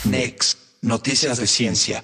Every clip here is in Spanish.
Next, noticias de ciencia.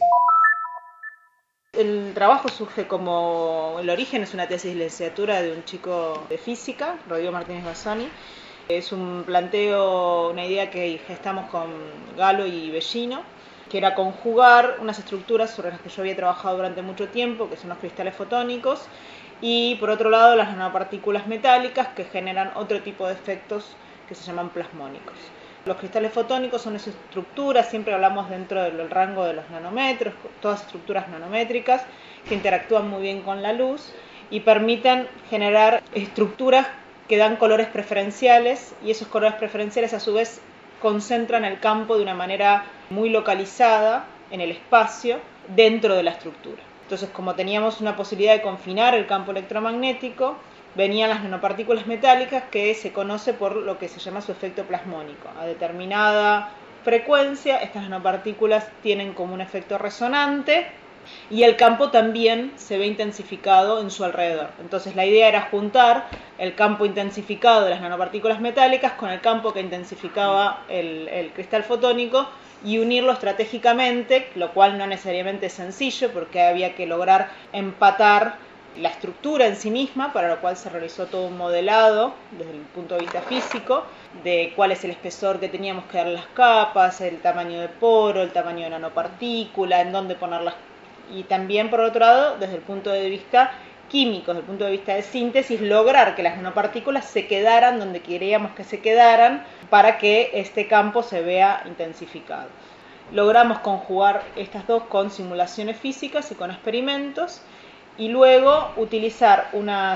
El trabajo surge como, el origen es una tesis de licenciatura de un chico de física, Rodrigo Martínez Bassani. Es un planteo, una idea que gestamos con Galo y Bellino, que era conjugar unas estructuras sobre las que yo había trabajado durante mucho tiempo, que son los cristales fotónicos, y por otro lado las nanopartículas metálicas que generan otro tipo de efectos que se llaman plasmónicos. Los cristales fotónicos son esas estructuras, siempre hablamos dentro del rango de los nanómetros, todas estructuras nanométricas que interactúan muy bien con la luz y permiten generar estructuras que dan colores preferenciales, y esos colores preferenciales a su vez concentran el campo de una manera muy localizada en el espacio dentro de la estructura. Entonces, como teníamos una posibilidad de confinar el campo electromagnético, venían las nanopartículas metálicas, que se conoce por lo que se llama su efecto plasmónico. A determinada frecuencia, estas nanopartículas tienen como un efecto resonante y el campo también se ve intensificado en su alrededor. Entonces la idea era juntar el campo intensificado de las nanopartículas metálicas con el campo que intensificaba el cristal fotónico y unirlo estratégicamente, lo cual no necesariamente es sencillo porque había que lograr empatar la estructura en sí misma, para lo cual se realizó todo un modelado desde el punto de vista físico de cuál es el espesor que teníamos que dar las capas, el tamaño de poro, el tamaño de nanopartícula, en dónde ponerlas, y también por otro lado desde el punto de vista químico, desde el punto de vista de síntesis, lograr que las nanopartículas se quedaran donde queríamos que se quedaran para que este campo se vea intensificado. Logramos conjugar estas dos con simulaciones físicas y con experimentos, y luego utilizar una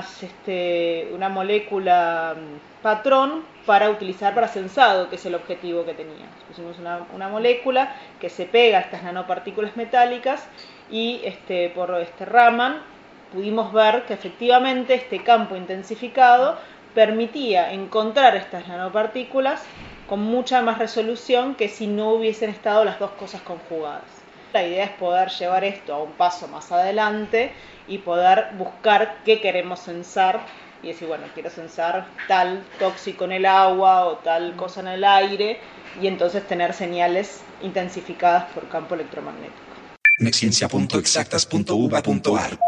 molécula patrón para utilizar para sensado, que es el objetivo que teníamos. Pusimos una molécula que se pega a estas nanopartículas metálicas y por Raman pudimos ver que efectivamente este campo intensificado permitía encontrar estas nanopartículas con mucha más resolución que si no hubiesen estado las dos cosas conjugadas. La idea es poder llevar esto a un paso más adelante y poder buscar qué queremos sensar y decir, bueno, quiero sensar tal tóxico en el agua o tal cosa en el aire, y entonces tener señales intensificadas por campo electromagnético. Nexciencia.exactas.uva.ar